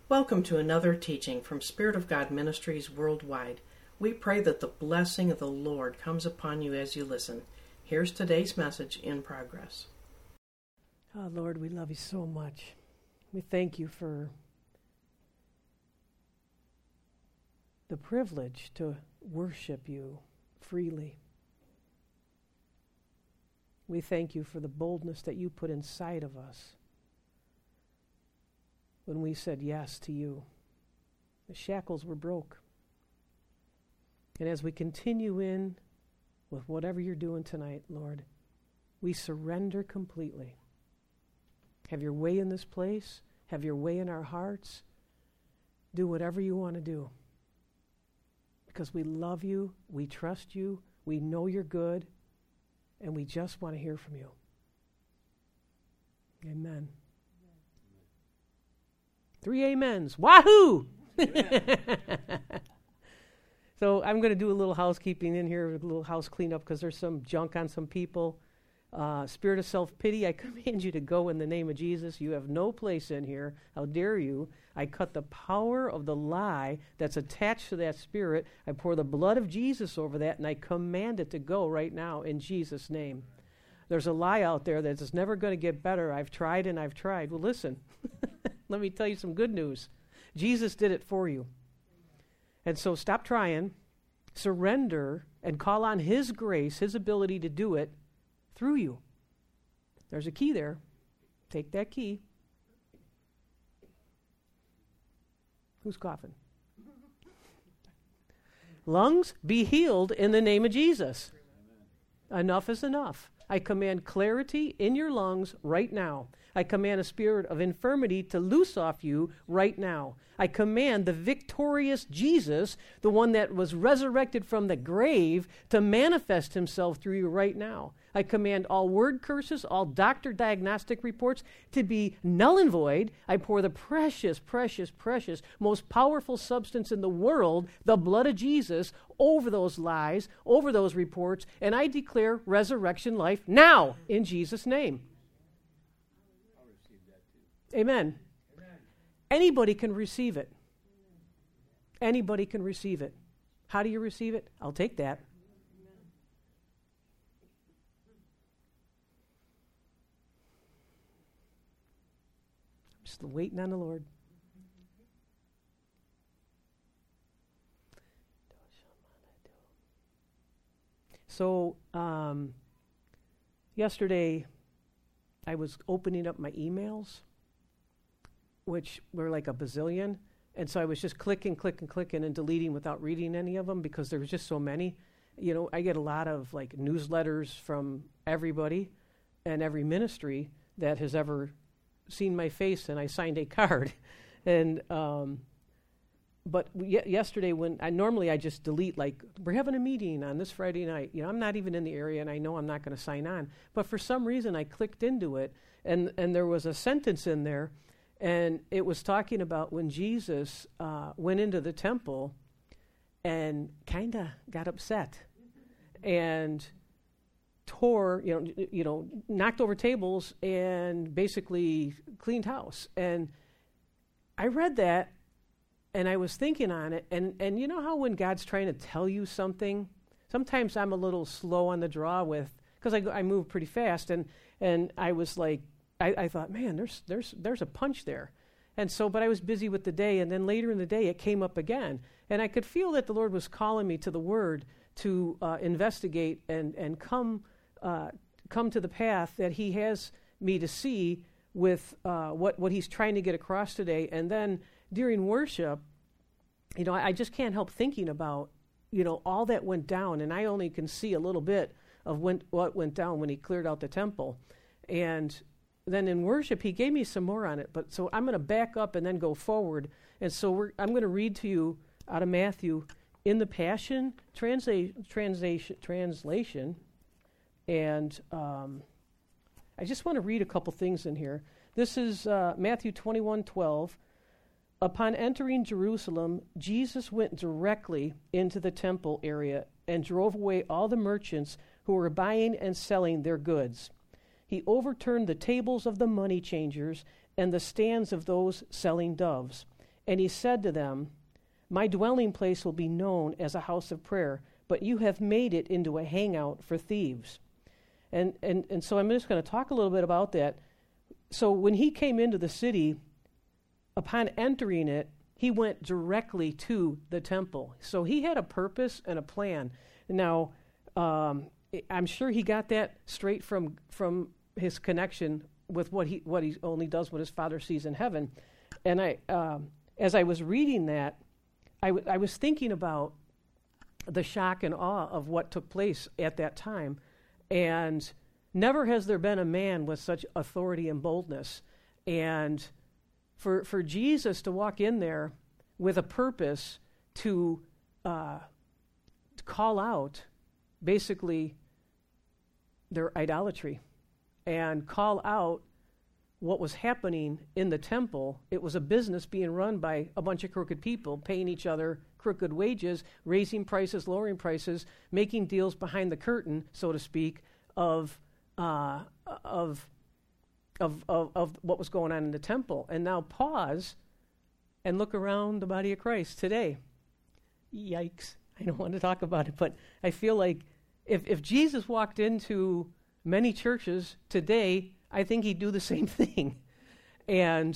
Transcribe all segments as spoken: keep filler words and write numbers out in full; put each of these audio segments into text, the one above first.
Welcome to another teaching from Spirit of God Ministries Worldwide. We pray that the blessing of the Lord comes upon you as you listen. Here's today's message in progress. Oh, Lord, we love you so much. We thank you for the privilege to worship you freely. We thank you for the boldness that you put inside of us when we said yes to you. The shackles were broke. And as we continue in with whatever you're doing tonight, Lord, we surrender completely. Have your way in this place. Have your way in our hearts. Do whatever you want to do. Because we love you, we trust you, we know you're good, and we just want to hear from you. Amen. Three amens. Wahoo! So I'm going to do a little housekeeping in here, a little house cleanup, because there's some junk on some people. Uh, spirit of self-pity, I command you to go in the name of Jesus. You have no place in here. How dare you? I cut the power of the lie that's attached to that spirit. I pour the blood of Jesus over that, and I command it to go right now in Jesus' name. There's a lie out there that it's never going to get better. I've tried and I've tried. Well, listen. Let me tell you some good news. Jesus did it for you. And so stop trying, surrender, and call on His grace, His ability to do it through you. There's a key there. Take that key. Who's coughing? Lungs, be healed in the name of Jesus. Enough is enough. I command clarity in your lungs right now. I command a spirit of infirmity to loose off you right now. I command the victorious Jesus, the one that was resurrected from the grave, to manifest himself through you right now. I command all word curses, all doctor diagnostic reports to be null and void. I pour the precious, precious, precious, most powerful substance in the world, the blood of Jesus, over those lies, over those reports, and I declare resurrection life now in Jesus' name. Amen. Amen. Anybody can receive it. Anybody can receive it. How do you receive it? I'll take that. I'm just waiting on the Lord. So, um, yesterday, I was opening up my emails, which were like a bazillion. And so I was just clicking, clicking, clicking, and deleting without reading any of them because there was just so many. You know, I get a lot of like newsletters from everybody and every ministry that has ever seen my face, and I signed a card. and um, But y- yesterday when, I normally I just delete, like, we're having a meeting on this Friday night. You know, I'm not even in the area, and I know I'm not going to sign on. But for some reason, I clicked into it, and, and there was a sentence in there. And it was talking about when Jesus uh, went into the temple and kind of got upset and tore, you know, you know, knocked over tables and basically cleaned house. And I read that, and I was thinking on it. And, and you know how when God's trying to tell you something, sometimes I'm a little slow on the draw with, because I, I move pretty fast. And, and I was like, I, I thought, man, there's there's there's a punch there. And so, but I was busy with the day, and then later in the day, it came up again. And I could feel that the Lord was calling me to the Word to uh, investigate and, and come uh, come to the path that He has me to see with uh, what, what He's trying to get across today. And then during worship, you know, I, I just can't help thinking about, you know, all that went down, and I only can see a little bit of when, what went down when He cleared out the temple. And then in worship, He gave me some more on it. But so I'm going to back up and then go forward. And so we're, I'm going to read to you out of Matthew in the Passion transla- translation, translation. And um, I just want to read a couple things in here. This is uh, Matthew twenty-one twelve. Upon entering Jerusalem, Jesus went directly into the temple area and drove away all the merchants who were buying and selling their goods. He overturned the tables of the money changers and the stands of those selling doves, And he said to them, my dwelling place will be known as a house of prayer, but you have made it into a hangout for thieves. And, and, and so I'm just going to talk a little bit about that. So when he came into the city, upon entering it, he went directly to the temple. So he had a purpose and a plan. Now, um, I'm sure he got that straight from from his connection with what he what he only does what his Father sees in heaven. And I, um, as I was reading that, I, w- I was thinking about the shock and awe of what took place at that time. And never has there been a man with such authority and boldness. And for for Jesus to walk in there with a purpose to, uh, to call out basically their idolatry and call out what was happening in the temple. It was a business being run by a bunch of crooked people, paying each other crooked wages, raising prices, lowering prices, making deals behind the curtain, so to speak, of uh, of, of of of what was going on in the temple. And now pause and look around the body of Christ today. Yikes. I don't want to talk about it, but I feel like if if Jesus walked into many churches today, I think he'd do the same thing. And,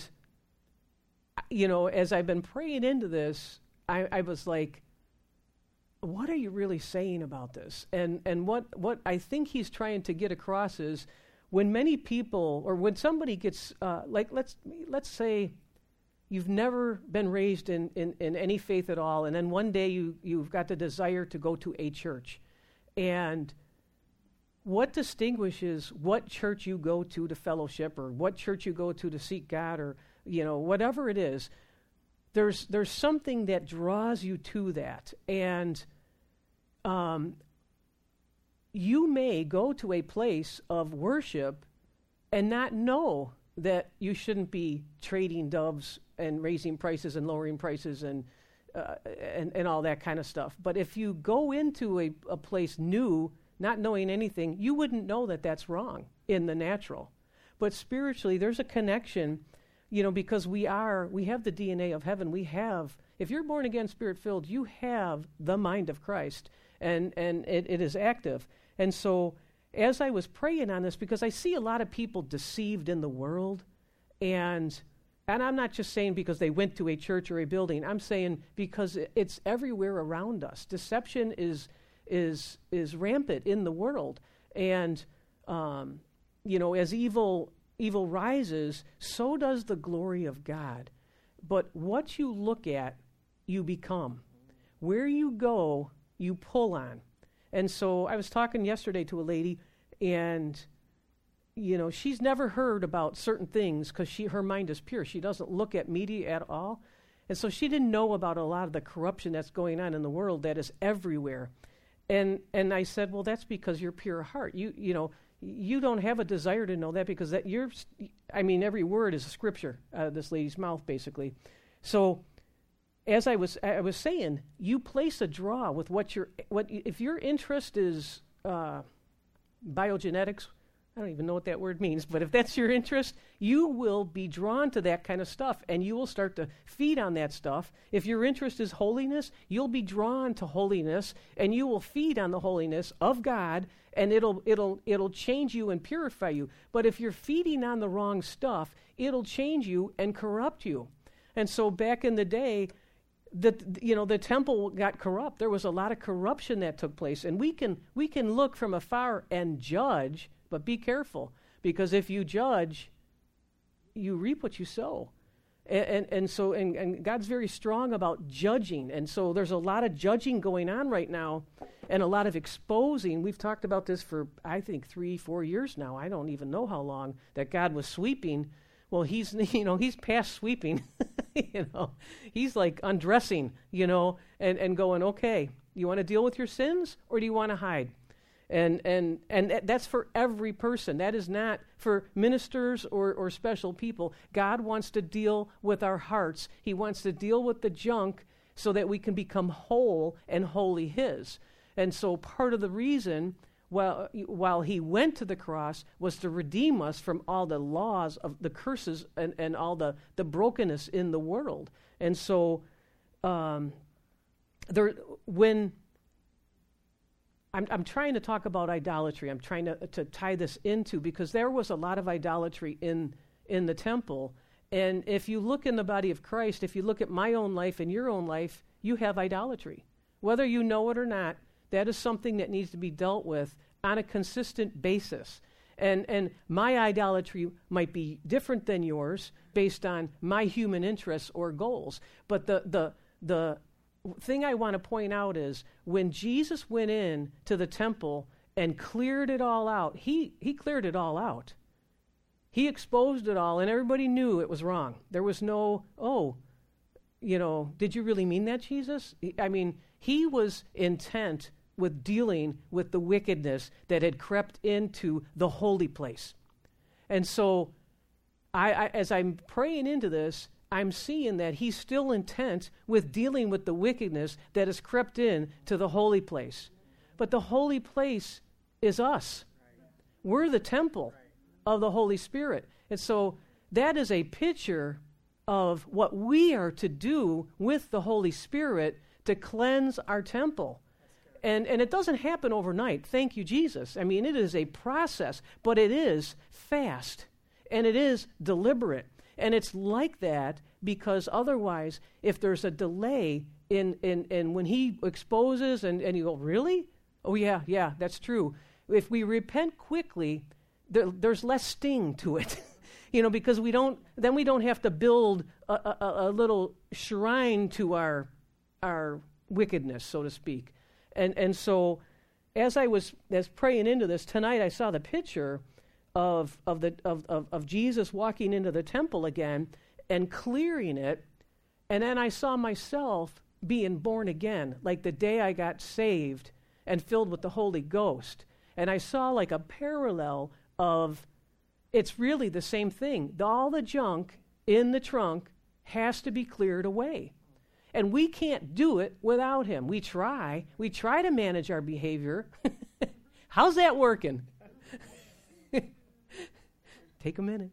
you know, as I've been praying into this, I, I was like, what are you really saying about this? And and what, what I think he's trying to get across is when many people, or when somebody gets, uh, like, let's let's say you've never been raised in, in, in any faith at all, and then one day you, you've got the desire to go to a church. And what distinguishes what church you go to to fellowship, or what church you go to to seek God, or, you know, whatever it is, there's there's something that draws you to that. And um, you may go to a place of worship and not know that you shouldn't be trading doves and raising prices and lowering prices and uh, and, and all that kind of stuff. But if you go into a, a place new, not knowing anything, you wouldn't know that that's wrong in the natural. But spiritually, there's a connection, you know, because we are, we have the D N A of heaven. We have, if you're born again, spirit-filled, you have the mind of Christ, and, and it, it is active. And so as I was praying on this, because I see a lot of people deceived in the world, and and I'm not just saying because they went to a church or a building. I'm saying because it's everywhere around us. Deception is is is rampant in the world, and um, you know, as evil evil rises, so does the glory of God. But what you look at, you become. Where you go, you pull on. And so I was talking yesterday to a lady, and you know, she's never heard about certain things because she her mind is pure. She doesn't look at media at all, and so she didn't know about a lot of the corruption that's going on in the world that is everywhere. And and I said, well, that's because you're pure heart. You you know, you don't have a desire to know that because that you're. I mean, every word is a scripture out of this lady's mouth, basically. So, as I was I was saying, you place a draw with what your what if your interest is uh, biogenetics. I don't even know what that word means, but if that's your interest, you will be drawn to that kind of stuff, and you will start to feed on that stuff. If your interest is holiness, you'll be drawn to holiness, and you will feed on the holiness of God, and it'll it'll it'll change you and purify you. But if you're feeding on the wrong stuff, it'll change you and corrupt you. And so back in the day, the you know the temple got corrupt. There was a lot of corruption that took place, and we can we can look from afar and judge. But be careful, because if you judge, you reap what you sow. And and, and so and, and God's very strong about judging. And so there's a lot of judging going on right now, and a lot of exposing. We've talked about this for, I think, three, four years now. I don't even know how long, that God was sweeping. Well, he's, you know, he's past sweeping. you know, he's like undressing, you know, and, and going, okay, you want to deal with your sins, or do you want to hide? And and and that's for every person. That is not for ministers or, or special people. God wants to deal with our hearts. He wants to deal with the junk so that we can become whole and wholly His. And so part of the reason while, while he went to the cross was to redeem us from all the laws of the curses and, and all the, the brokenness in the world. And so um, there, when I'm, I'm trying to talk about idolatry, I'm trying to, to tie this into, because there was a lot of idolatry in, in the temple. And if you look in the body of Christ, if you look at my own life and your own life, you have idolatry. Whether you know it or not, that is something that needs to be dealt with on a consistent basis. And and my idolatry might be different than yours based on my human interests or goals. But the the the thing I want to point out is when Jesus went in to the temple and cleared it all out, he he cleared it all out. He exposed it all, and everybody knew it was wrong. There was no, oh, you know, did you really mean that, Jesus? I mean, he was intent with dealing with the wickedness that had crept into the holy place. And so, I, I as I'm praying into this, I'm seeing that he's still intent with dealing with the wickedness that has crept in to the holy place. But the holy place is us. We're the temple of the Holy Spirit. And so that is a picture of what we are to do with the Holy Spirit to cleanse our temple. And and it doesn't happen overnight. Thank you, Jesus. I mean, it is a process, but it is fast, and it is deliberate. And it's like that because otherwise, if there's a delay in, in, in when he exposes and, and you go, really? Oh, yeah, yeah, that's true. If we repent quickly, there, there's less sting to it. You know, because we don't, then we don't have to build a, a, a little shrine to our our wickedness, so to speak. And and so, as I was as praying into this tonight, I saw the picture of of the of, of of Jesus walking into the temple again and clearing it, and then I saw myself being born again, like the day I got saved and filled with the Holy Ghost. And I saw like a parallel of, it's really the same thing. The, all the junk in the trunk has to be cleared away. And we can't do it without him. We try. We try to manage our behavior. How's that working? Take a minute.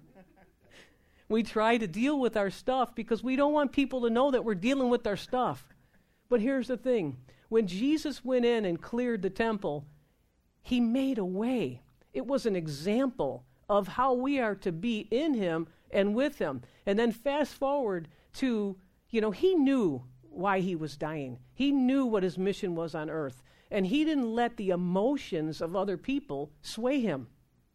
We try to deal with our stuff because we don't want people to know that we're dealing with our stuff. But here's the thing. When Jesus went in and cleared the temple, he made a way. It was an example of how we are to be in him and with him. And then fast forward to, you know, he knew why he was dying. He knew what his mission was on earth. And he didn't let the emotions of other people sway him.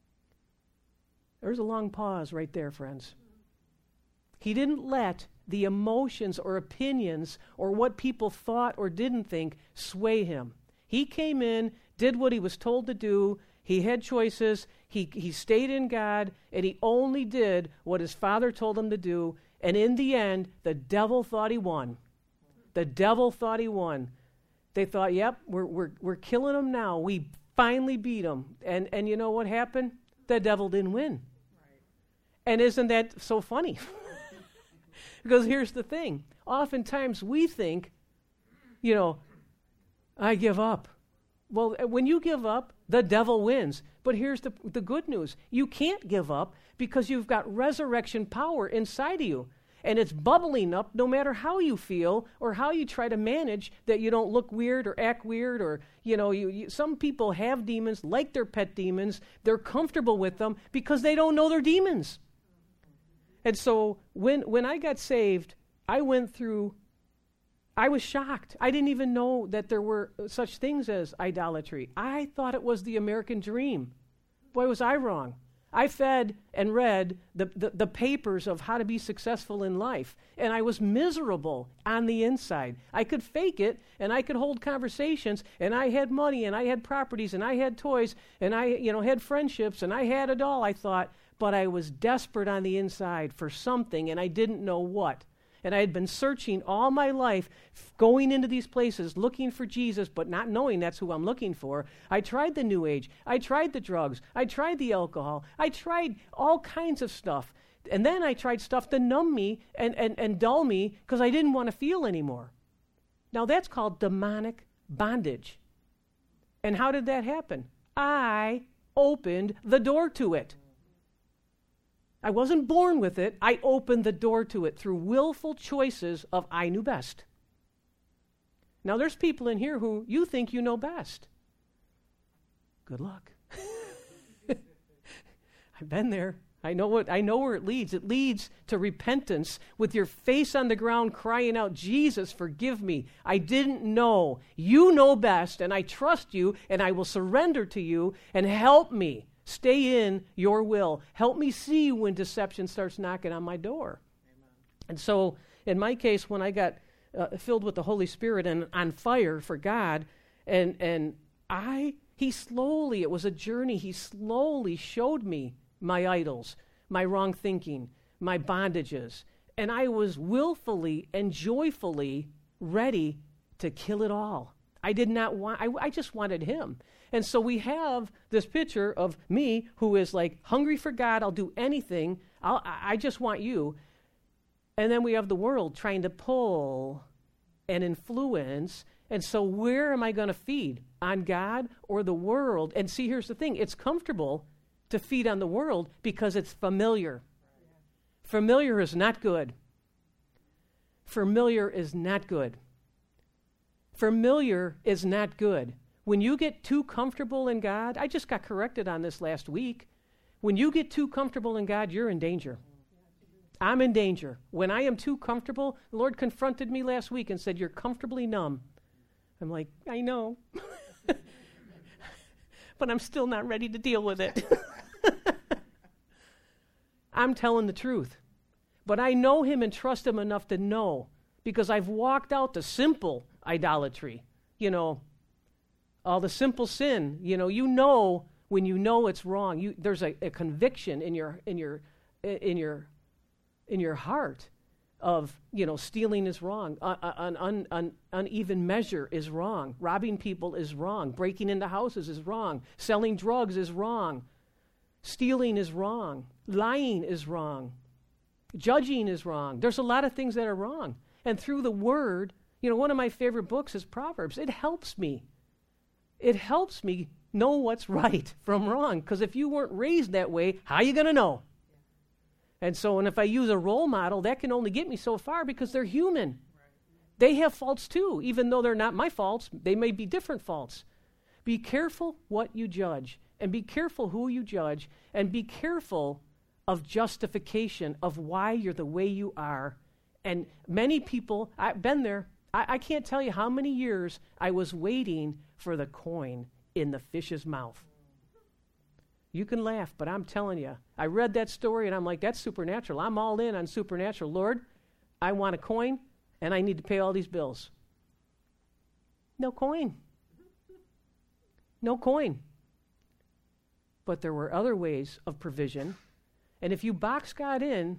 There's a long pause right there, friends. He didn't let the emotions or opinions or what people thought or didn't think sway him. He came in, did what he was told to do. He had choices. He, he stayed in God, and he only did what his Father told him to do. And in the end, the devil thought he won. The devil thought he won. They thought, yep, we're we're we're killing him now. We finally beat him. And and you know what happened? The devil didn't win. Right. And isn't that so funny? Because here's the thing. Oftentimes we think, you know, I give up. Well, when you give up, the devil wins. But here's the the good news. You can't give up because you've got resurrection power inside of you. And it's bubbling up no matter how you feel or how you try to manage that you don't look weird or act weird or, you know, you, you, some people have demons like their pet demons. They're comfortable with them because they don't know they're demons. And so when when I got saved, I went through, I was shocked. I didn't even know that there were such things as idolatry. I thought it was the American dream. Boy, was I wrong. I fed and read the, the, the papers of how to be successful in life, and I was miserable on the inside. I could fake it, and I could hold conversations, and I had money, and I had properties, and I had toys, and I, you know, had friendships, and I had it all, I thought, but I was desperate on the inside for something, and I didn't know what. And I had been searching all my life, f- going into these places, looking for Jesus, but not knowing that's who I'm looking for. I tried the New Age. I tried the drugs. I tried the alcohol. I tried all kinds of stuff. And then I tried stuff to numb me and, and, and dull me because I didn't want to feel anymore. Now that's called demonic bondage. And how did that happen? I opened the door to it. I wasn't born with it. I opened the door to it through willful choices of I knew best. Now, there's people in here who you think you know best. Good luck. I've been there. I know what I know where it leads. It leads to repentance with your face on the ground crying out, Jesus, forgive me. I didn't know. You know best, and I trust you, and I will surrender to you, and help me stay in your will. Help me see when deception starts knocking on my door. Amen. And so, in my case, when I got uh, filled with the Holy Spirit and on fire for God, and and I, he slowly, it was a journey, he slowly showed me my idols, my wrong thinking, my bondages. And I was willfully and joyfully ready to kill it all. I did not want, I, I just wanted him. And so we have this picture of me who is like hungry for God. I'll do anything. I'll, I just want you. And then we have the world trying to pull and influence. And so where am I going to feed? On God or the world? And see, here's the thing. It's comfortable to feed on the world because it's familiar. Familiar is not good. Familiar is not good. Familiar is not good. When you get too comfortable in God, I just got corrected on this last week. When you get too comfortable in God, you're in danger. I'm in danger. When I am too comfortable, the Lord confronted me last week and said, you're comfortably numb. I'm like, I know. But I'm still not ready to deal with it. I'm telling the truth. But I know him and trust him enough to know, because I've walked out the simple idolatry, you know, all the simple sin. You know, you know when you know it's wrong. You, there's a, a conviction in your in your in your in your heart of, you know, stealing is wrong, uh, uh, an un, un, uneven measure is wrong, robbing people is wrong, breaking into houses is wrong, selling drugs is wrong, stealing is wrong, lying is wrong, judging is wrong. There's a lot of things that are wrong. And through the Word, you know, one of my favorite books is Proverbs. It helps me. It helps me know what's right from wrong, because if you weren't raised that way, how are you going to know? And so, and if I use a role model, that can only get me so far because they're human. Right. They have faults too, even though they're not my faults. They may be different faults. Be careful what you judge, and be careful who you judge, and be careful of justification of why you're the way you are. And many people, I've been there. I, I can't tell you how many years I was waiting for the coin in the fish's mouth. You can laugh, but I'm telling you, I read that story and I'm like, that's supernatural. I'm all in on supernatural. Lord, I want a coin and I need to pay all these bills. No coin. No coin. But there were other ways of provision. And if you box God in,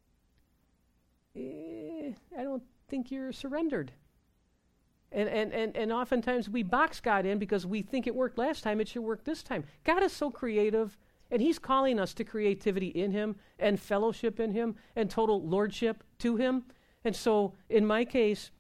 eh, I don't think you're surrendered. And, and, and, and oftentimes we box God in because we think it worked last time, it should work this time. God is so creative, and he's calling us to creativity in him and fellowship in him and total lordship to him. And so in my case,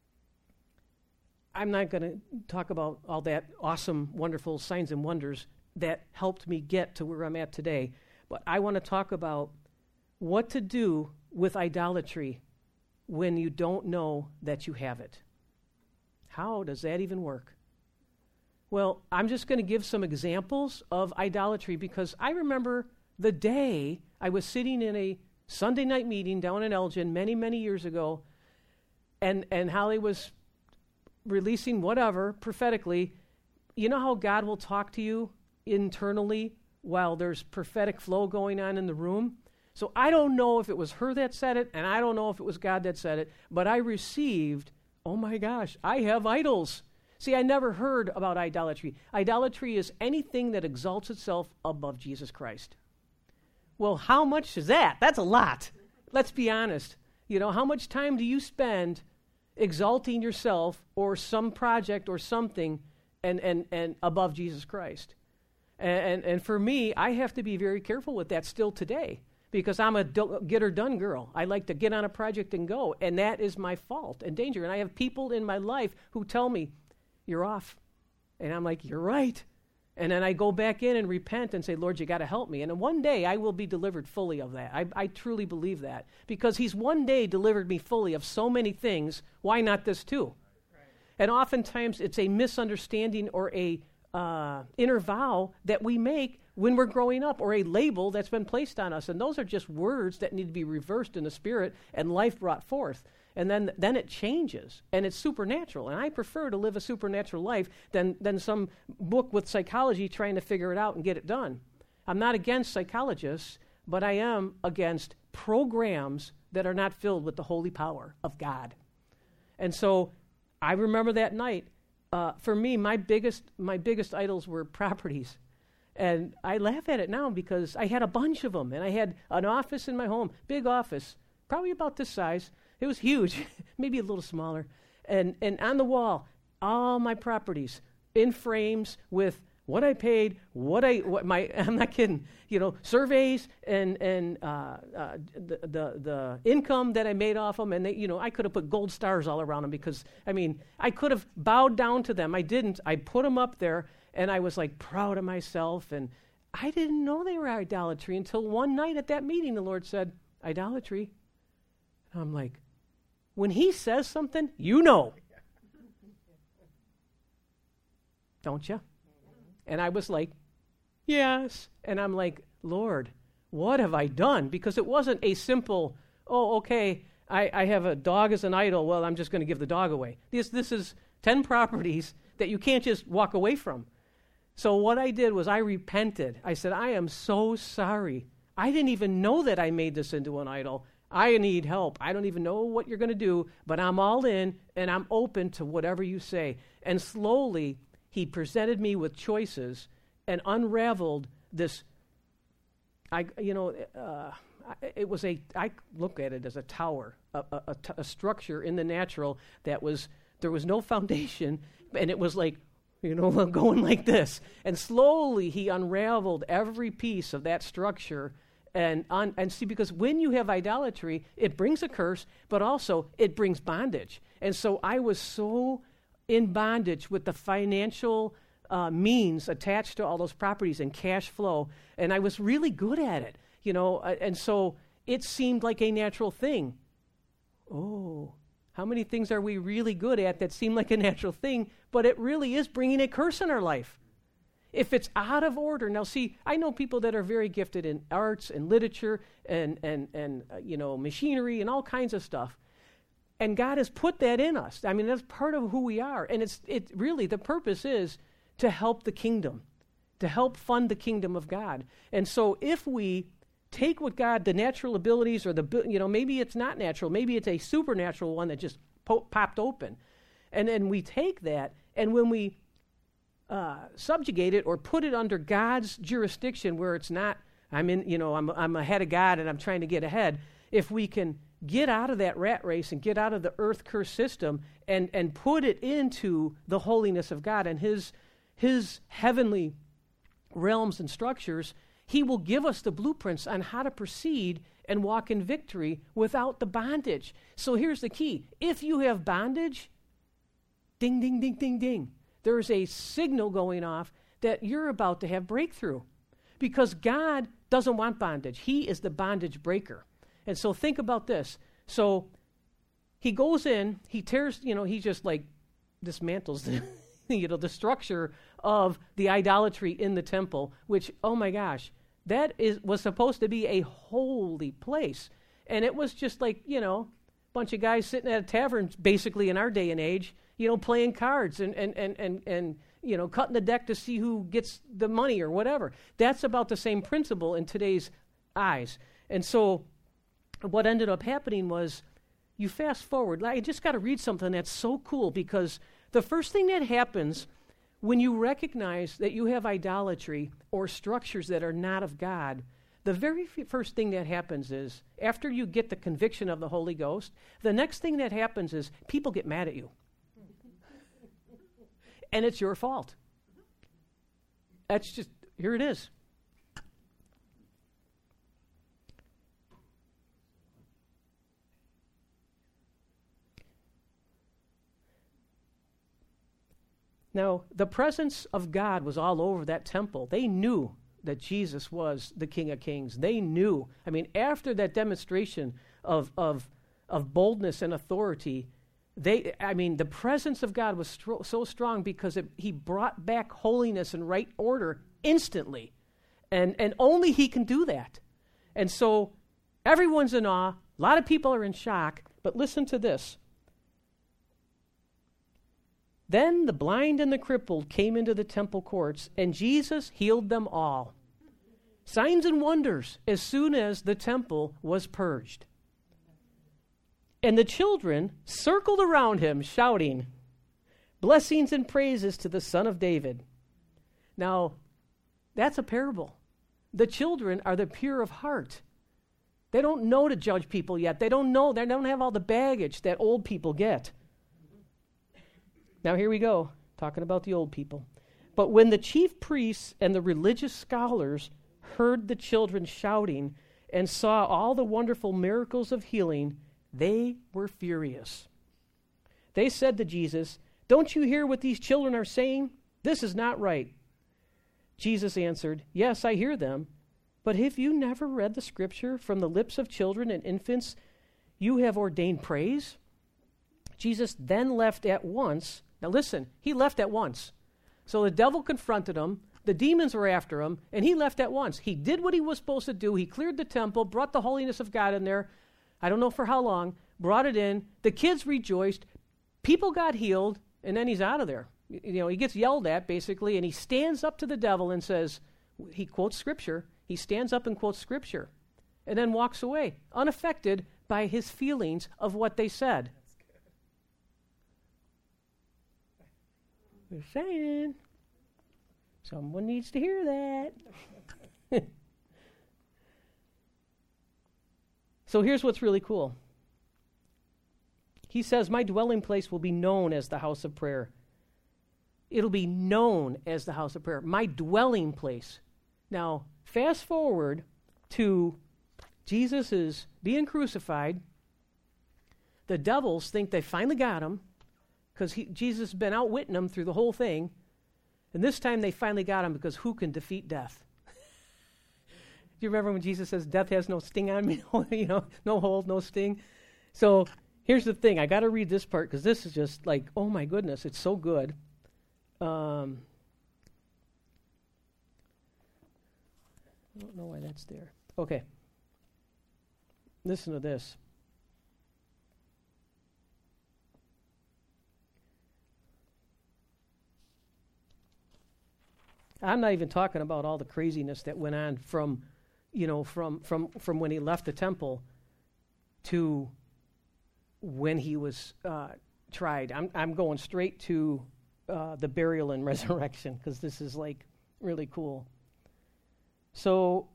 I'm not going to talk about all that awesome, wonderful signs and wonders that helped me get to where I'm at today, but I want to talk about what to do with idolatry when you don't know that you have it. How does that even work? Well, I'm just going to give some examples of idolatry because I remember the day I was sitting in a Sunday night meeting down in Elgin many, many years ago, and, and Holly was releasing whatever prophetically. You know how God will talk to you internally while there's prophetic flow going on in the room? So I don't know if it was her that said it, and I don't know if it was God that said it, but I received, oh my gosh, I have idols. See, I never heard about idolatry. Idolatry is anything that exalts itself above Jesus Christ. Well, how much is that? That's a lot. Let's be honest. You know, how much time do you spend exalting yourself or some project or something and, and, and above Jesus Christ? And, and, and for me, I have to be very careful with that still today. Because I'm a do- get-her-done girl. I like to get on a project and go, and that is my fault and danger. And I have people in my life who tell me, you're off. And I'm like, you're right. And then I go back in and repent and say, Lord, you got to help me. And then one day I will be delivered fully of that. I, I truly believe that. Because he's one day delivered me fully of so many things. Why not this too? Right. And oftentimes it's a misunderstanding or a uh, inner vow that we make when we're growing up, or a label that's been placed on us. And those are just words that need to be reversed in the spirit and life brought forth. And then then it changes, and it's supernatural. And I prefer to live a supernatural life than, than some book with psychology trying to figure it out and get it done. I'm not against psychologists, but I am against programs that are not filled with the holy power of God. And so I remember that night. Uh, for me, my biggest my biggest idols were properties. And I laugh at it now because I had a bunch of them. And I had an office in my home, big office, probably about this size. It was huge, maybe a little smaller. And and on the wall, all my properties in frames with what I paid, what I, what my, I'm not kidding, you know, surveys and and uh, uh, the, the the income that I made off them. And, they, you know, I could have put gold stars all around them because, I mean, I could have bowed down to them. I didn't. I put them up there. And I was like proud of myself, and I didn't know they were idolatry until one night at that meeting the Lord said, idolatry. And I'm like, when he says something, you know. Don't you? And I was like, yes. And I'm like, Lord, what have I done? Because it wasn't a simple, oh, okay, I, I have a dog as an idol. Well, I'm just going to give the dog away. This, this is ten properties that you can't just walk away from. So what I did was I repented. I said, I am so sorry. I didn't even know that I made this into an idol. I need help. I don't even know what you're going to do, but I'm all in, and I'm open to whatever you say. And slowly, he presented me with choices and unraveled this, I, you know, uh, it was a, I look at it as a tower, a, a, a, t- a structure in the natural that was, there was no foundation, and it was like, you know, going like this. And slowly he unraveled every piece of that structure. And on, and see, because when you have idolatry, it brings a curse, but also it brings bondage. And so I was so in bondage with the financial uh, means attached to all those properties and cash flow. And I was really good at it, you know. Uh, and so it seemed like a natural thing. Oh, how many things are we really good at that seem like a natural thing, but it really is bringing a curse in our life? If it's out of order. Now, see, I know people that are very gifted in arts and literature and, and, and uh, you know, machinery and all kinds of stuff. And God has put that in us. I mean, that's part of who we are. And it's it really, the purpose is to help the kingdom, to help fund the kingdom of God. And so if we take what God, the natural abilities, or the, you know, maybe it's not natural, maybe it's a supernatural one that just po- popped open. And then we take that, and when we uh, subjugate it or put it under God's jurisdiction where it's not, I'm in, you know, I'm, I'm ahead of God and I'm trying to get ahead, if we can get out of that rat race and get out of the earth curse system and, and put it into the holiness of God and his, his heavenly realms and structures, he will give us the blueprints on how to proceed and walk in victory without the bondage. So here's the key. If you have bondage, ding, ding, ding, ding, ding, there's a signal going off that you're about to have breakthrough, because God doesn't want bondage. He is the bondage breaker. And so think about this. So he goes in, he tears, you know, he just like dismantles the, you know, the structure of the idolatry in the temple, which, oh my gosh, that is was supposed to be a holy place. And it was just like, you know, a bunch of guys sitting at a tavern, basically in our day and age, you know, playing cards and, and, and, and, and you know, cutting the deck to see who gets the money or whatever. That's about the same principle in today's eyes. And so what ended up happening was, you fast forward, I just got to read something that's so cool, because the first thing that happens when you recognize that you have idolatry or structures that are not of God, the very f- first thing that happens is, after you get the conviction of the Holy Ghost, the next thing that happens is people get mad at you. And it's your fault. That's just, here it is. Now, the presence of God was all over that temple. They knew that Jesus was the King of Kings. They knew. I mean, after that demonstration of of of boldness and authority, they, I mean, the presence of God was stro- so strong because it, he brought back holiness and right order instantly. And and only he can do that. And so everyone's in awe. A lot of people are in shock. But listen to this. Then the blind and the crippled came into the temple courts, and Jesus healed them all. Signs and wonders as soon as the temple was purged. And the children circled around him, shouting, blessings and praises to the Son of David. Now, that's a parable. The children are the pure of heart. They don't know to judge people yet. They don't know. They don't have all the baggage that old people get. Now, here we go, talking about the old people. But when the chief priests and the religious scholars heard the children shouting and saw all the wonderful miracles of healing, they were furious. They said to Jesus, don't you hear what these children are saying? This is not right. Jesus answered, yes, I hear them. But have you never read the scripture, from the lips of children and infants you have ordained praise? Jesus then left at once. Now listen, he left at once. So the devil confronted him, the demons were after him, and he left at once. He did what he was supposed to do. He cleared the temple, brought the holiness of God in there. I don't know for how long, brought it in. The kids rejoiced. People got healed, and then he's out of there. You know, he gets yelled at, basically, and he stands up to the devil and says, he quotes scripture. He stands up and quotes scripture and then walks away, unaffected by his feelings of what they said. They're saying, someone needs to hear that. So here's what's really cool. He says, my dwelling place will be known as the house of prayer. It'll be known as the house of prayer. My dwelling place. Now, fast forward to Jesus is being crucified. The devils think they finally got him because Jesus has been outwitting them through the whole thing. And this time they finally got him because who can defeat death? Do you remember when Jesus says, death has no sting on me? You know, no hold, no sting. So here's the thing. I got to read this part because this is just like, oh my goodness, it's so good. Um, I don't know why that's there. Okay. Listen to this. I'm not even talking about all the craziness that went on from, you know, from from from when he left the temple to when he was uh, tried. I'm I'm going straight to uh, the burial and resurrection because this is like really cool. So,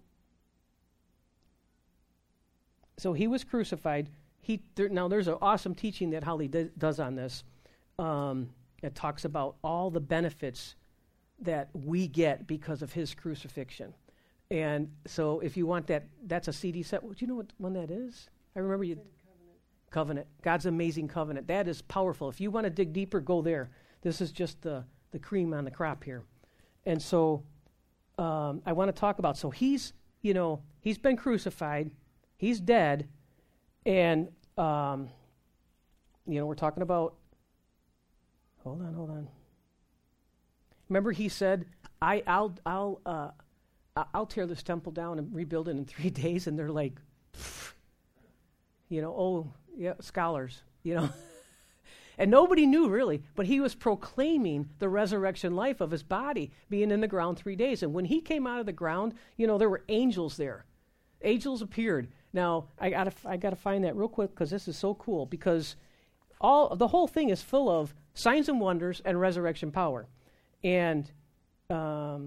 so he was crucified. He there, now there's an awesome teaching that Holly d- does on this. Um, it talks about all the benefits that we get because of his crucifixion. And so if you want that, that's a C D set. Well, do you know what one that is? I remember you. Covenant. Covenant. God's amazing covenant. That is powerful. If you want to dig deeper, go there. This is just the, the cream on the crop here. And so um, I want to talk about, so he's, you know, he's been crucified. He's dead. And, um, you know, we're talking about, hold on, hold on. Remember, he said, I, I'll, I'll, uh, I'll tear this temple down and rebuild it in three days. And they're like, pfft. You know, oh, yeah, scholars, you know. And nobody knew really, but he was proclaiming the resurrection life of his body being in the ground three days. And when he came out of the ground, you know, there were angels there. Angels appeared. Now, I gotta, I gotta find that real quick because this is so cool. Because all the whole thing is full of signs and wonders and resurrection power. And um,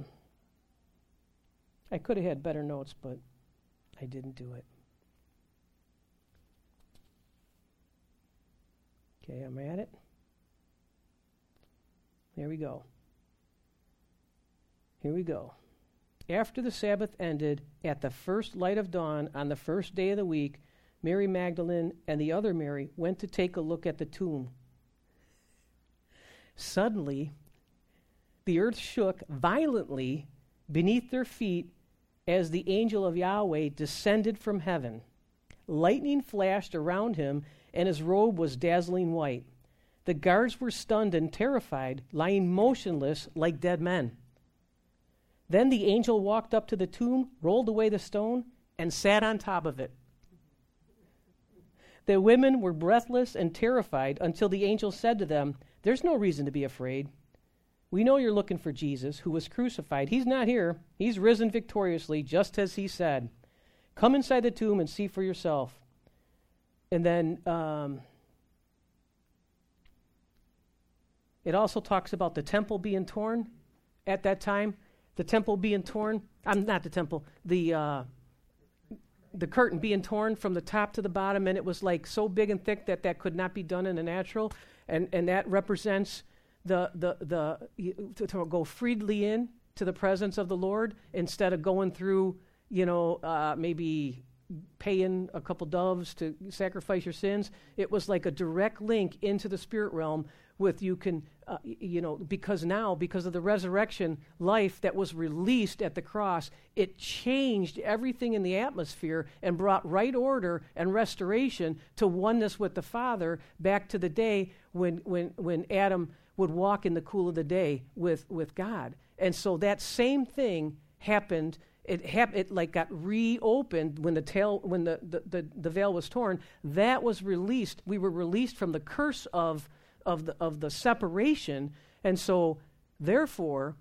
I could have had better notes, but I didn't do it. Okay, I'm at it. There we go. Here we go. After the Sabbath ended, at the first light of dawn on the first day of the week, Mary Magdalene and the other Mary went to take a look at the tomb. Suddenly, the earth shook violently beneath their feet as the angel of Yahweh descended from heaven. Lightning flashed around him, and his robe was dazzling white. The guards were stunned and terrified, lying motionless like dead men. Then the angel walked up to the tomb, rolled away the stone, and sat on top of it. The women were breathless and terrified until the angel said to them, "There's no reason to be afraid. We know you're looking for Jesus, who was crucified. He's not here. He's risen victoriously, just as he said. Come inside the tomb and see for yourself." And then um, it also talks about the temple being torn at that time. The temple being torn. I'm not the temple. The uh, the curtain being torn from the top to the bottom, and it was like so big and thick that that could not be done in the natural, and and that represents the the the to, to go freely in to the presence of the Lord instead of going through, you know, uh, maybe paying a couple doves to sacrifice your sins. It was like a direct link into the spirit realm with you can, uh, you know, because now, because of the resurrection life that was released at the cross, it changed everything in the atmosphere and brought right order and restoration to oneness with the Father back to the day when when when Adam would walk in the cool of the day with, with God. And so that same thing happened. It hap- it like got reopened when the tail when the, the, the, the veil was torn. That was released. We were released from the curse of of the of the separation, and so therefore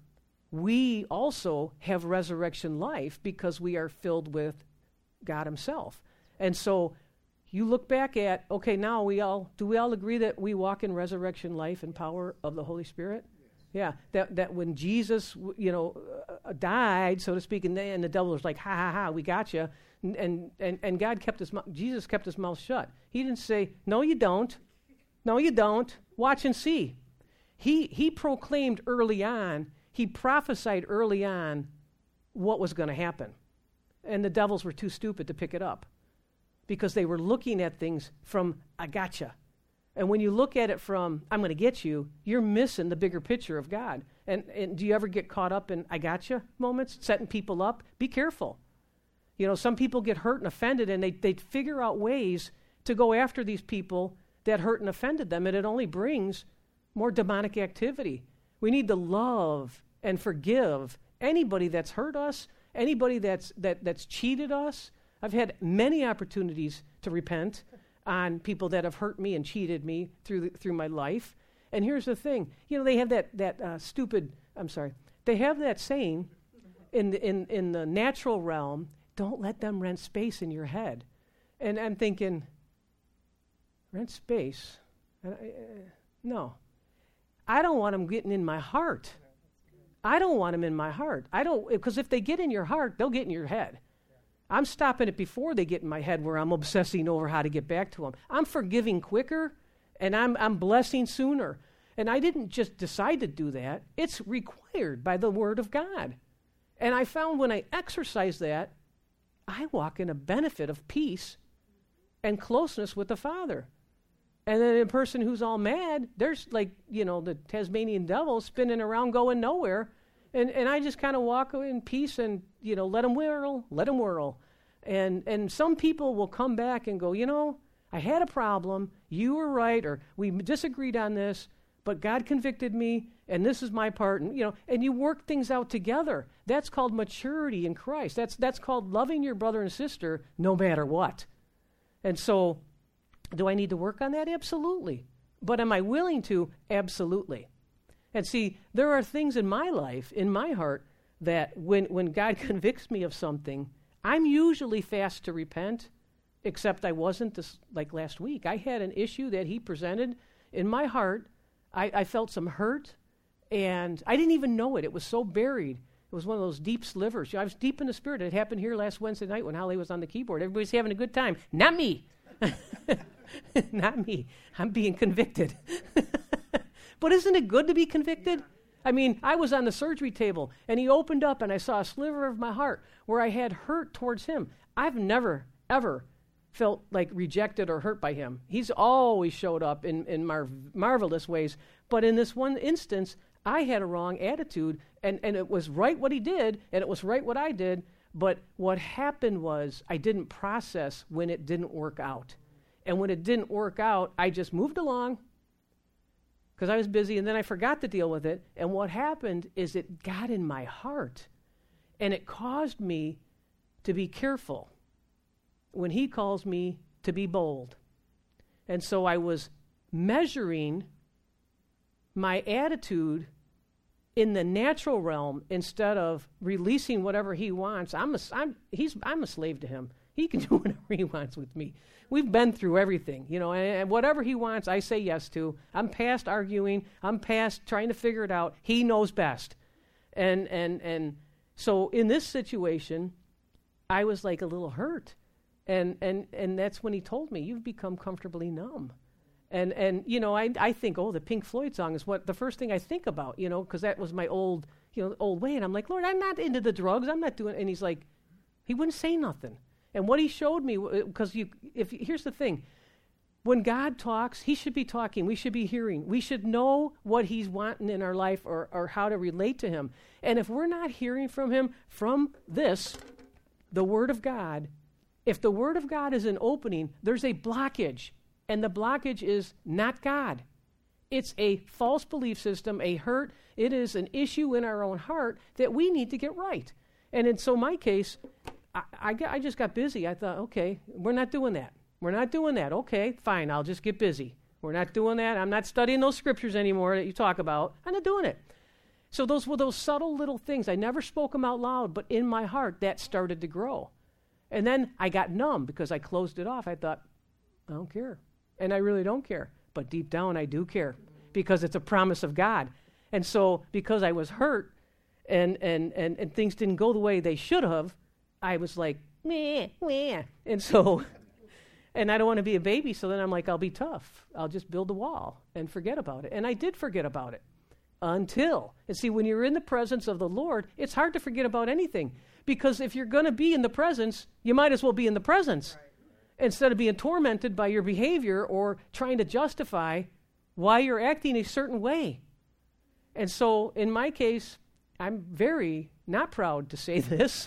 we also have resurrection life because we are filled with God Himself. And so you look back at, okay, now we all do we all agree that we walk in resurrection life and power of the Holy Spirit? Yeah, that that when Jesus, you know, uh, died, so to speak, and, they, and the devil was like, ha, ha, ha, we got you. And, and, and, and God kept his mouth, Jesus kept his mouth shut. He didn't say, no, you don't. No, you don't. Watch and see. He, he proclaimed early on, he prophesied early on what was going to happen. And the devils were too stupid to pick it up because they were looking at things from, I gotcha. And when you look at it from, I'm going to get you, you're missing the bigger picture of God. And, and do you ever get caught up in I gotcha moments, setting people up? Be careful. You know, some people get hurt and offended, and they, they figure out ways to go after these people that hurt and offended them, and it only brings more demonic activity. We need to love and forgive anybody that's hurt us, anybody that's that that's cheated us. I've had many opportunities to repent on people that have hurt me and cheated me through the, through my life. And here's the thing, you know, they have that that uh, stupid. I'm sorry. They have that saying in the, in in the natural realm. Don't let them rent space in your head. And I'm thinking, rent space? Uh, uh, no, I don't want them getting in my heart. I don't want them in my heart. I don't, because if they get in your heart, they'll get in your head. I'm stopping it before they get in my head where I'm obsessing over how to get back to them. I'm forgiving quicker, and I'm I'm blessing sooner. And I didn't just decide to do that. It's required by the Word of God. And I found when I exercise that, I walk in a benefit of peace and closeness with the Father. And then a person who's all mad, there's like, you know, the Tasmanian devil spinning around going nowhere. And and I just kind of walk in peace and, you know, let them whirl, let them whirl. And and some people will come back and go, you know, I had a problem, you were right, or we disagreed on this, but God convicted me, and this is my part. And, you know, and you work things out together. That's called maturity in Christ. That's that's called loving your brother and sister no matter what. And so, do I need to work on that? Absolutely. But am I willing to? Absolutely. And see, there are things in my life, in my heart, that when, when God convicts me of something, I'm usually fast to repent, except I wasn't this like last week. I had an issue that he presented in my heart. I, I felt some hurt, and I didn't even know it. It was so buried. It was one of those deep slivers. You know, I was deep in the spirit. It happened here last Wednesday night when Holly was on the keyboard. Everybody's having a good time. Not me. Not me. I'm being convicted. But isn't it good to be convicted? I mean, I was on the surgery table, and he opened up, and I saw a sliver of my heart where I had hurt towards him. I've never, ever felt like rejected or hurt by him. He's always showed up in, in mar- marvelous ways. But in this one instance, I had a wrong attitude, and, and it was right what he did, and it was right what I did, but what happened was I didn't process when it didn't work out. And when it didn't work out, I just moved along because I was busy, and then I forgot to deal with it. And what happened is it got in my heart, and it caused me to be careful when he calls me to be bold. And so I was measuring my attitude in the natural realm instead of releasing whatever he wants. I'm a, I'm, he's, I'm a slave to him. He can do whatever he wants with me. We've been through everything, you know, and, and whatever he wants, I say yes to. I'm past arguing. I'm past trying to figure it out. He knows best. And, and, and so in this situation, I was like a little hurt. And, and, and that's when he told me, you've become comfortably numb. And, and you know, I, I think, oh, the Pink Floyd song is what the first thing I think about, you know, because that was my old, you know, old way. And I'm like, Lord, I'm not into the drugs. I'm not doing, and he's like, he wouldn't say nothing. And what he showed me, because you, if here's the thing, when God talks, he should be talking. We should be hearing. We should know what he's wanting in our life, or, or how to relate to him. And if we're not hearing from him, from this, the Word of God, if the Word of God is an opening, there's a blockage. And the blockage is not God. It's a false belief system, a hurt. It is an issue in our own heart that we need to get right. And in so my case, I, I, got, I just got busy. I thought, okay, we're not doing that. We're not doing that. Okay, fine, I'll just get busy. We're not doing that. I'm not studying those scriptures anymore that you talk about. I'm not doing it. So those were those subtle little things. I never spoke them out loud, but in my heart, that started to grow. And then I got numb because I closed it off. I thought, I don't care. And I really don't care. But deep down, I do care because it's a promise of God. And so because I was hurt and, and, and, and things didn't go the way they should have, I was like, meh, meh. And so, and I don't want to be a baby, so then I'm like, I'll be tough. I'll just build a wall and forget about it. And I did forget about it until, and see, when you're in the presence of the Lord, it's hard to forget about anything. Because if you're going to be in the presence, you might as well be in the presence. Right. Instead of being tormented by your behavior or trying to justify why you're acting a certain way. And so, in my case, I'm very not proud to say this.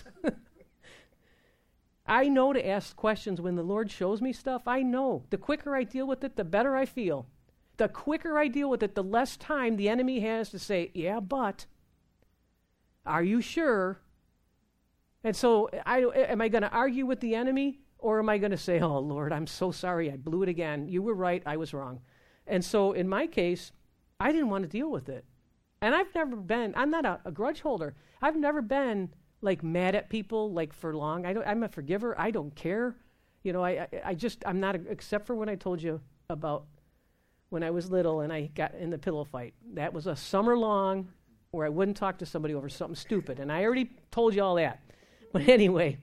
I know to ask questions when the Lord shows me stuff. I know. The quicker I deal with it, the better I feel. The quicker I deal with it, the less time the enemy has to say, yeah, but, are you sure? And so, I, am I going to argue with the enemy? Or am I going to say, oh, Lord, I'm so sorry, I blew it again. You were right, I was wrong. And so in my case, I didn't want to deal with it. And I've never been, I'm not a, a grudge holder. I've never been, like, mad at people, like, for long. I don't, I'm a forgiver. I don't care. You know, I, I, I just, I'm not, a, except for when I told you about when I was little and I got in the pillow fight. That was a summer long where I wouldn't talk to somebody over something stupid. And I already told you all that. But anyway,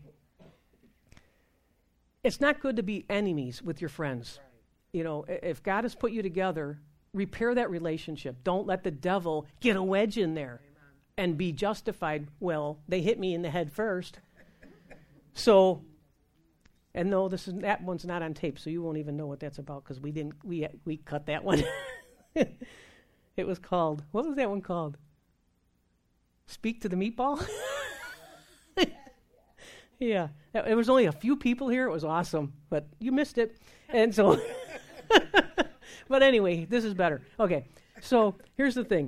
it's not good to be enemies with your friends. Right. You know, if God has put you together, repair that relationship. Don't let the devil get a wedge in there. Amen. And be justified. Well, they hit me in the head first. So, and no, this is that one's not on tape, so you won't even know what that's about because we didn't we we cut that one. It was called, what was that one called? Speak to the Meatball? Yeah, there was only a few people here. It was awesome, but you missed it. And so, but anyway, this is better. Okay, so here's the thing.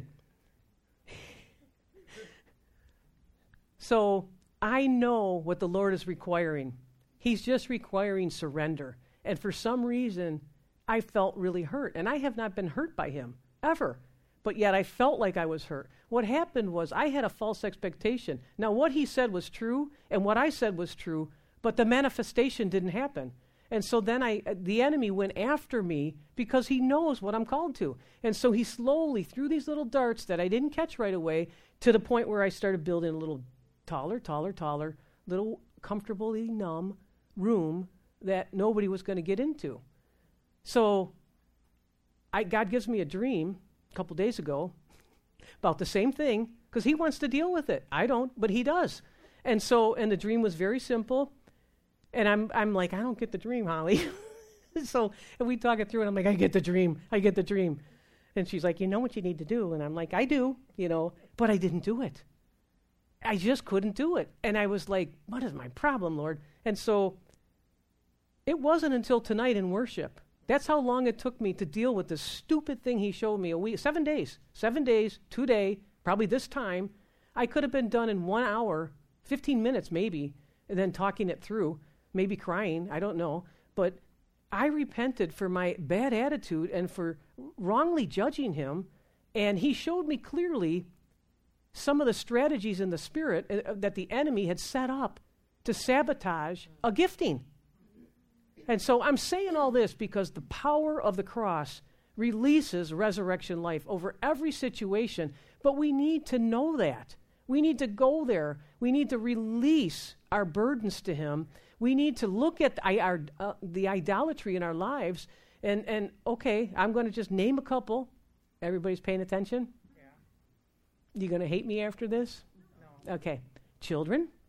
So I know what the Lord is requiring. He's just requiring surrender. And for some reason, I felt really hurt. And I have not been hurt by him, ever. But yet I felt like I was hurt. What happened was I had a false expectation. Now, what he said was true, and what I said was true, but the manifestation didn't happen. And so then I, the enemy went after me because he knows what I'm called to. And so he slowly threw these little darts that I didn't catch right away to the point where I started building a little taller, taller, taller, little comfortably numb room that nobody was going to get into. So I, God gives me a dream a couple days ago about the same thing because he wants to deal with it. I don't, but he does. And so, and the dream was very simple. And I'm I'm like, I don't get the dream, Holly. So, and we talk it through, and I'm like, I get the dream. I get the dream. And she's like, you know what you need to do? And I'm like, I do, you know, but I didn't do it. I just couldn't do it. And I was like, what is my problem, Lord? And so it wasn't until tonight in worship. That's how long it took me to deal with this stupid thing he showed me a week, seven days, seven days, today, probably this time. I could have been done in one hour, fifteen minutes maybe, and then talking it through, maybe crying, I don't know. But I repented for my bad attitude and for wrongly judging him, and he showed me clearly some of the strategies in the spirit uh, that the enemy had set up to sabotage a gifting. And so I'm saying all this because the power of the cross releases resurrection life over every situation, but we need to know that. We need to go there. We need to release our burdens to him. We need to look at the, our, uh, the idolatry in our lives. And, and okay, I'm going to just name a couple. Everybody's paying attention? Yeah. You going to hate me after this? No. Okay. Children. Mm.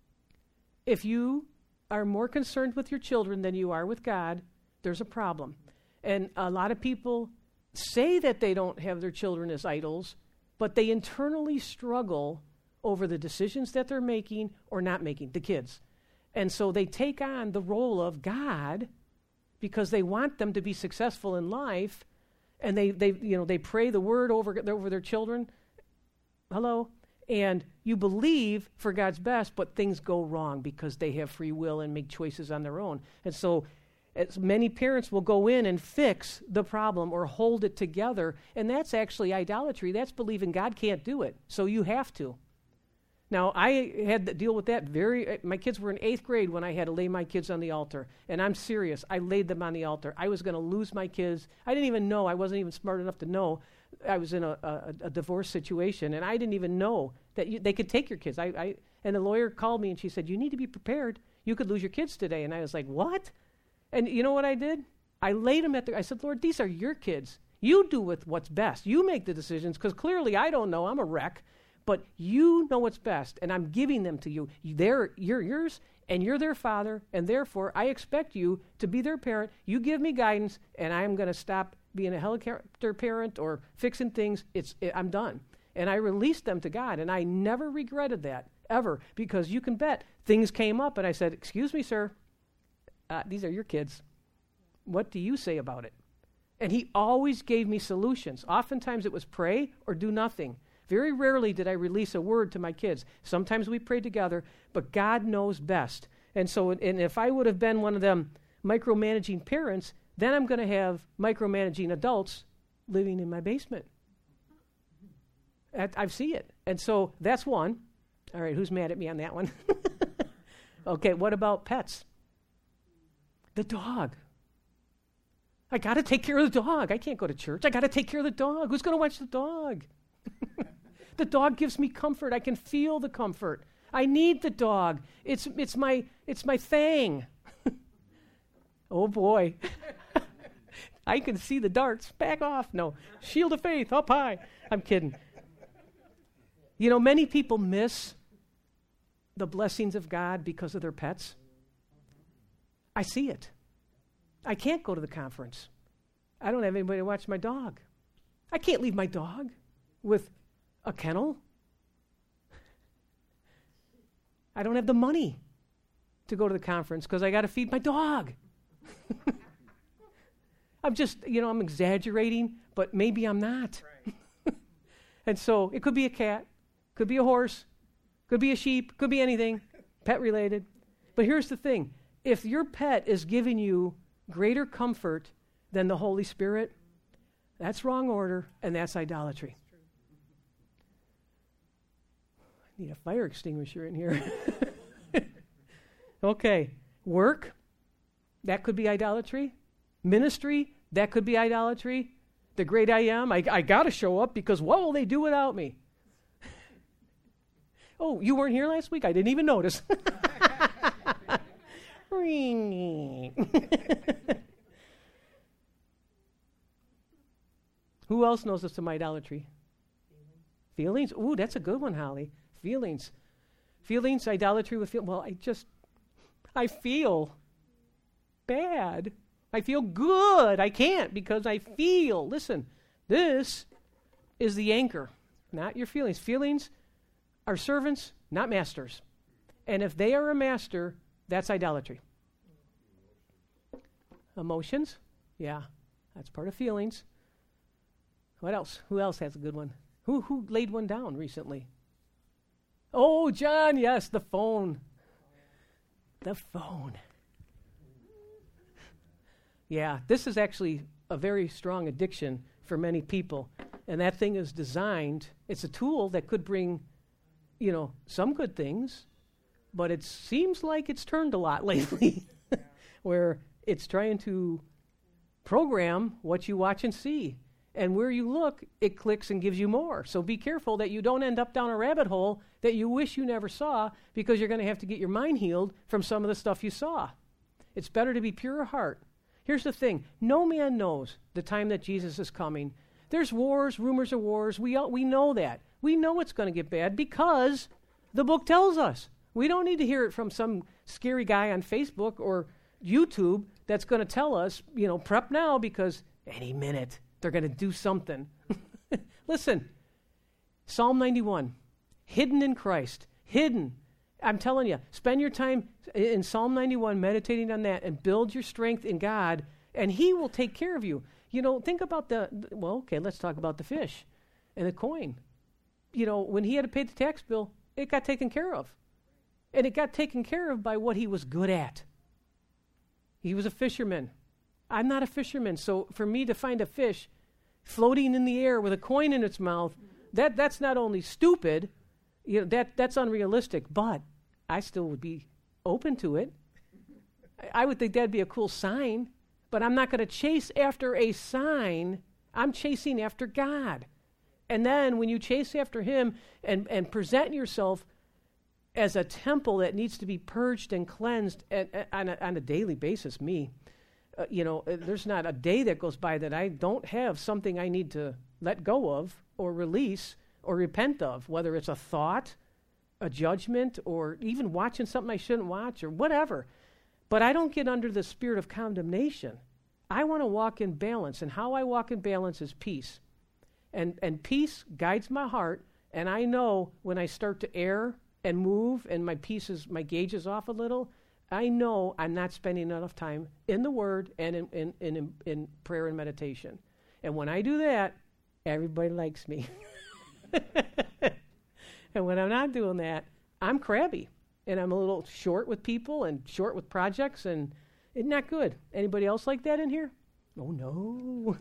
If you are more concerned with your children than you are with God, there's a problem. And a lot of people say that they don't have their children as idols, but they internally struggle over the decisions that they're making or not making, the kids. And so they take on the role of God because they want them to be successful in life, and they, they you know, they pray the word over, over their children. Hello? And you believe for God's best, but things go wrong because they have free will and make choices on their own. And so as many parents will go in and fix the problem or hold it together, and that's actually idolatry. That's believing God can't do it, so you have to. Now, I had to deal with that very, my kids were in eighth grade when I had to lay my kids on the altar. And I'm serious. I laid them on the altar. I was going to lose my kids. I didn't even know. I wasn't even smart enough to know. I was in a, a, a divorce situation, and I didn't even know that you, they could take your kids. I, I and the lawyer called me, and she said, you need to be prepared. You could lose your kids today. And I was like, what? And you know what I did? I laid them at the, I said, Lord, these are your kids. You do with what's best. You make the decisions, because clearly I don't know. I'm a wreck. But you know what's best, and I'm giving them to you. They're, you're yours, and you're their father, and therefore I expect you to be their parent. You give me guidance, and I'm going to stop being a helicopter parent or fixing things. It's it, I'm done. And I released them to God, and I never regretted that, ever, because you can bet things came up, and I said, excuse me, sir, uh, these are your kids. What do you say about it? And he always gave me solutions. Oftentimes it was pray or do nothing. Very rarely did I release a word to my kids. Sometimes we prayed together, but God knows best. And so and if I would have been one of them micromanaging parents, then I'm going to have micromanaging adults living in my basement. I, I see it. And so that's one. All right, who's mad at me on that one? Okay, what about pets? The dog. I got to take care of the dog. I can't go to church. I got to take care of the dog. Who's going to watch the dog? The dog gives me comfort. I can feel the comfort. I need the dog. It's it's my it's my thing. Oh boy. I can see the darts. Back off. No. Shield of faith up high. I'm kidding. You know, many people miss the blessings of God because of their pets. I see it. I can't go to the conference. I don't have anybody to watch my dog. I can't leave my dog with a kennel. I don't have the money to go to the conference because I got to feed my dog. I'm just, you know, I'm exaggerating, but maybe I'm not. Right. And so it could be a cat, could be a horse, could be a sheep, could be anything, pet related. But here's the thing. If your pet is giving you greater comfort than the Holy Spirit, that's wrong order, and that's idolatry. I need a fire extinguisher in here. Okay. Work, that could be idolatry. Ministry, that could be idolatry. The great I am, I, I got to show up because what will they do without me? Oh, you weren't here last week? I didn't even notice. Who else knows of some idolatry? Feelings? Feelings? Ooh, that's a good one, Holly. Feelings. Feelings, idolatry with feel. Well, I just, I feel bad. I feel good. I can't because I feel. Listen, This is the anchor, not your feelings. Feelings are servants, not masters. And if they are a master, that's idolatry. Emotions, yeah, that's part of feelings. What else? Who else has a good one? Who who laid one down recently? Oh, John, yes, the phone. The phone. Yeah, this is actually a very strong addiction for many people. And that thing is designed, it's a tool that could bring, you know, some good things, but it seems like it's turned a lot lately, where it's trying to program what you watch and see. And where you look, it clicks and gives you more. So be careful that you don't end up down a rabbit hole that you wish you never saw, because you're going to have to get your mind healed from some of the stuff you saw. It's better to be pure of heart. Here's the thing. No man knows the time that Jesus is coming. There's wars, rumors of wars. We all, we know that. We know it's going to get bad because the book tells us. We don't need to hear it from some scary guy on Facebook or YouTube that's going to tell us, you know, prep now because any minute they're going to do something. Listen, Psalm ninety-one, hidden in Christ, hidden. I'm telling you, spend your time in Psalm ninety-one meditating on that and build your strength in God, and he will take care of you. You know, think about the, well, okay, let's talk about the fish and the coin. You know, when he had to pay the tax bill, it got taken care of. And it got taken care of by what he was good at. He was a fisherman. I'm not a fisherman, so for me to find a fish floating in the air with a coin in its mouth, that that's not only stupid, you know, that that's unrealistic, but I still would be open to it. I, I would think that'd be a cool sign, but I'm not going to chase after a sign. I'm chasing after God. And then when you chase after him and, and present yourself as a temple that needs to be purged and cleansed at, at, on, a, on a daily basis, me, uh, you know, uh, there's not a day that goes by that I don't have something I need to let go of or release or repent of, whether it's a thought, a judgment, or even watching something I shouldn't watch or whatever. But I don't get under the spirit of condemnation. I want to walk in balance, and how I walk in balance is peace. And and peace guides my heart, and I know when I start to err and move and my peace is, my gauge is off a little, I know I'm not spending enough time in the Word and in, in, in, in prayer and meditation. And when I do that, everybody likes me. And when I'm not doing that, I'm crabby. And I'm a little short with people and short with projects, and it's not good. Anybody else like that in here? Oh, no.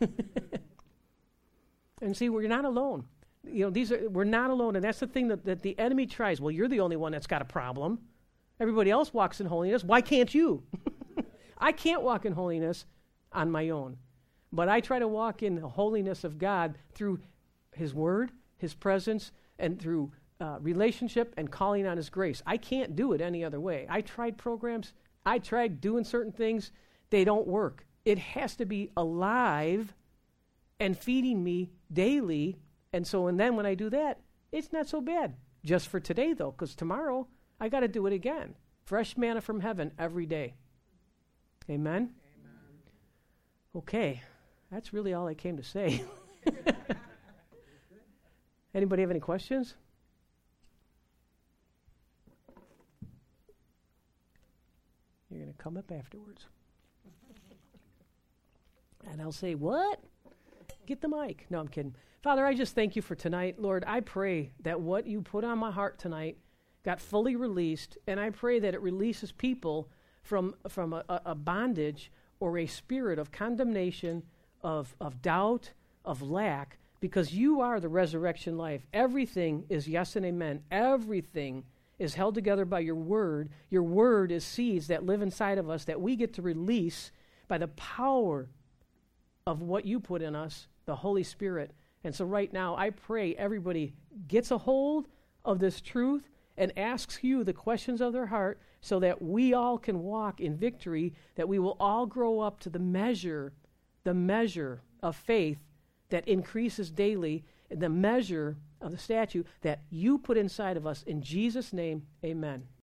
And see, we're not alone. You know, these are we're not alone, and that's the thing that, that the enemy tries. Well, you're the only one that's got a problem. Everybody else walks in holiness. Why can't you? I can't walk in holiness on my own. But I try to walk in the holiness of God through his word, his presence, and through uh, relationship and calling on his grace. I can't do it any other way. I tried programs. I tried doing certain things. They don't work. It has to be alive and feeding me daily. And so, and then when I do that, it's not so bad. Just for today, though, because tomorrow I got to do it again. Fresh manna from heaven every day. Amen? Amen. Okay, that's really all I came to say. Anybody have any questions? You're going to come up afterwards. And I'll say, what? Get the mic. No, I'm kidding. Father, I just thank you for tonight. Lord, I pray that what you put on my heart tonight got fully released, and I pray that it releases people from from a, a bondage or a spirit of condemnation, of, of doubt, of lack, because you are the resurrection life. Everything is yes and amen. Everything is held together by your word. Your word is seeds that live inside of us that we get to release by the power of what you put in us, the Holy Spirit. And so right now, I pray everybody gets a hold of this truth and asks you the questions of their heart so that we all can walk in victory, that we will all grow up to the measure, the measure of faith that increases daily, and the measure of the statue that you put inside of us. In Jesus' name, amen.